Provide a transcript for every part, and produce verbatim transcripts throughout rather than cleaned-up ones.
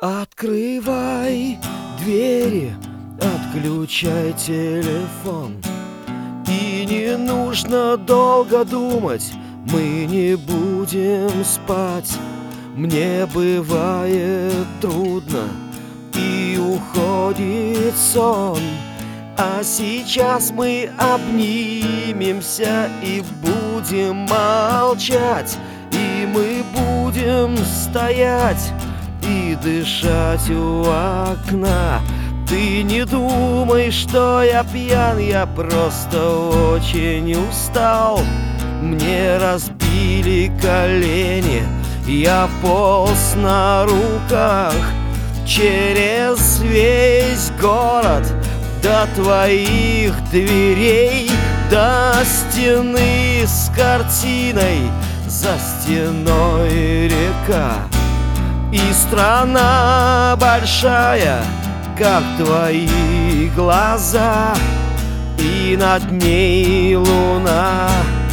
Открывай двери, отключай телефон. И не нужно долго думать, мы не будем спать. Мне бывает трудно и уходит сон, а сейчас мы обнимемся и будем молчать. И мы будем стоять и дышать у окна. Ты не думай, что я пьян, я просто очень устал. Мне разбили колени, я полз на руках через весь город до твоих дверей, до стены с картиной, за стеной река. И страна большая, как твои глаза, и над ней луна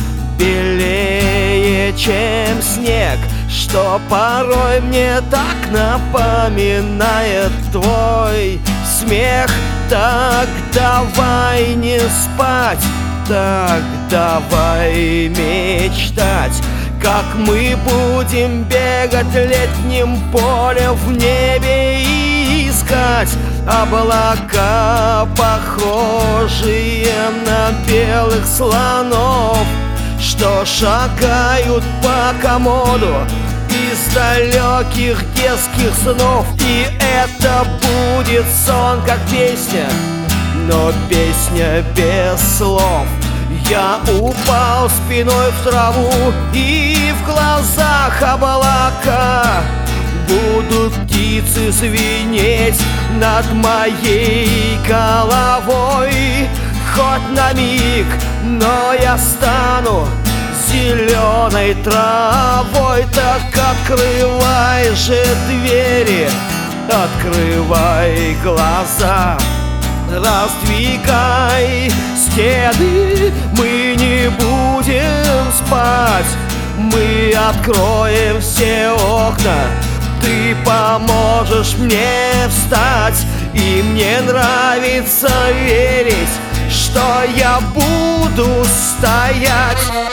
белее, чем снег, что порой мне так напоминает твой смех. Так давай не спать, так давай мечтать, как мы будем бегать летним полем в небе и искать облака, похожие на белых слонов, что шагают по комоду из далеких детских снов. И это будет сон, как песня, но песня без слов. Я упал спиной в траву, и в глазах облака будут птицы звенеть над моей головой. Хоть на миг, но я стану зеленой травой. Так открывай же двери, открывай глаза, раздвигай стены, мы не будем спать. Мы откроем все окна, ты поможешь мне встать. И мне нравится верить, что я буду стоять.